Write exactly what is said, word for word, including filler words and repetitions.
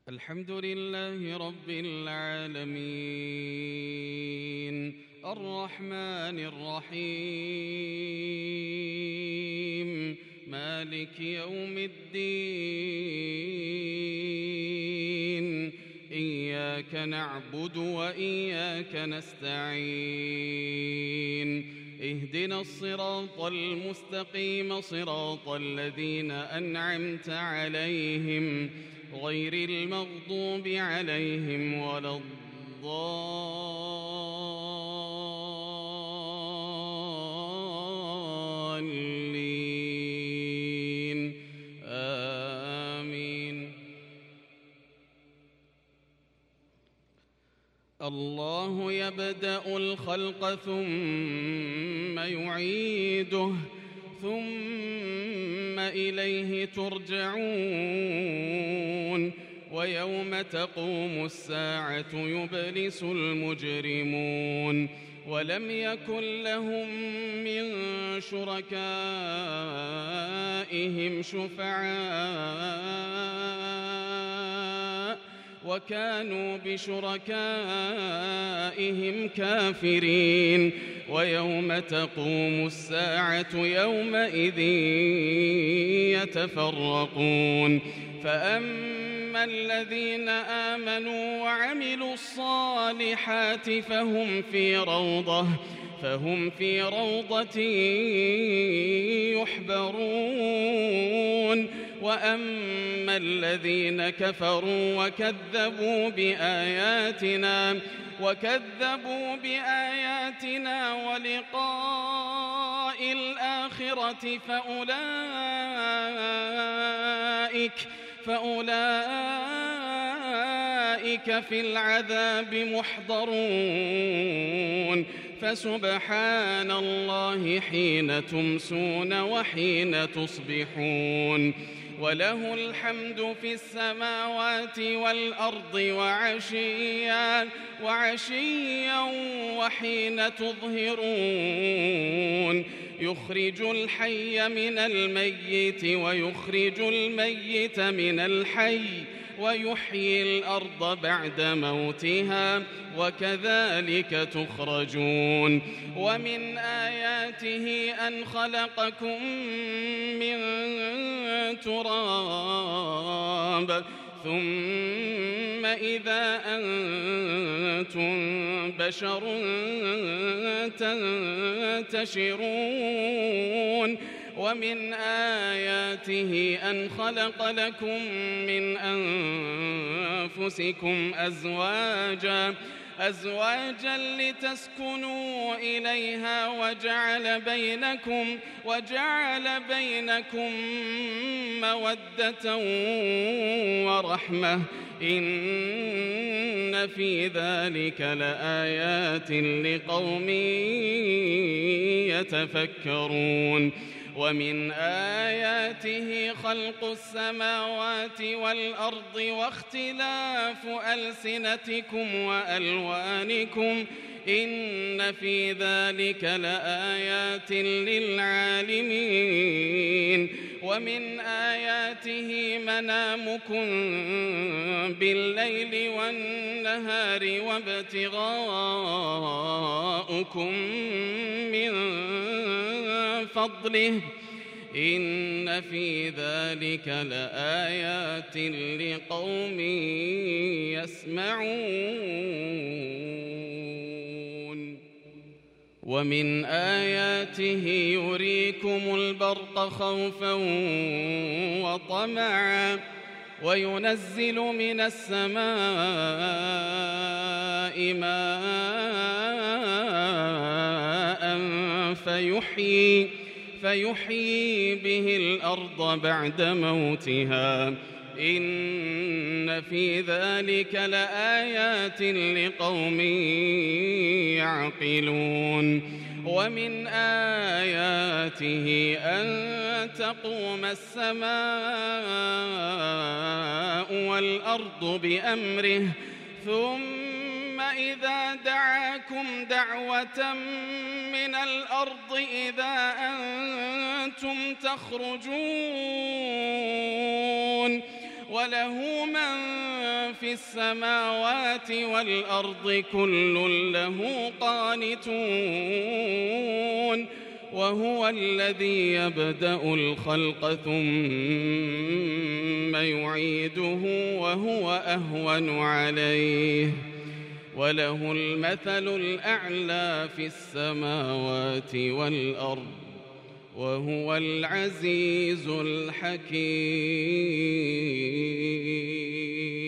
الحمد لله رب العالمين الرحمن الرحيم مالك يوم الدين إياك نعبد وإياك نستعين اهدنا الصراط المستقيم صراط الذين أنعمت عليهم غير المغضوب عليهم ولا الضالين آمين. الله يبدأ الخلق ثم يعيده ثم إليه ترجعون ويوم تقوم الساعة يبلس المجرمون ولم يكن لهم من شركائهم شفعاء وكانوا بشركائهم كافرين ويوم تقوم الساعة يومئذ يتفرقون فأما الذين آمنوا وعملوا الصالحات فهم في روضة فهم في روضة يحبرون وأما الذين كفروا وكذبوا بآياتنا وكذبوا بآياتنا ولقاء الآخرة فأولئك فأولئك في العذاب محضرون فسبحان الله حين تمسون وحين تصبحون وله الحمد في السماوات والأرض وعشيا وعشيا وحين تظهرون يخرج الحي من الميت ويخرج الميت من الحي ويحيي الأرض بعد موتها وكذلك تخرجون ومن آياته أن خلقكم من تراب ثم إذا أنتم بشر تنتشرون ومن آياته أن خلق لكم من أنفسكم أزواجا أزواجا لتسكنوا إليها وجعل بينكم وجعل بينكم مودة ورحمة إن في ذلك لآيات لقوم يتفكرون ومن آياته خلق السماوات والأرض واختلاف ألسنتكم وألوانكم إن في ذلك لآيات للعالمين ومن آياته منامكم بالليل والنهار وابتغاؤكم من فضله إن في ذلك لآيات لقوم يسمعون ومن آياته يريكم البرق خوفا وطمعا وينزل من السماء ماء فيحيي فيحيي به الأرض بعد موتها إن في ذلك لآيات لقوم يعقلون ومن آياته أن تقوم السماء والأرض بأمره ثم إذا دعاكم دعوة من الأرض إذا أنتم تخرجون وله من في السماوات والأرض كل له قانتون وهو الذي يبدأ الخلق ثم يعيده وهو أهون عليه وله المثل الأعلى في السماوات والأرض وهو العزيز الحكيم.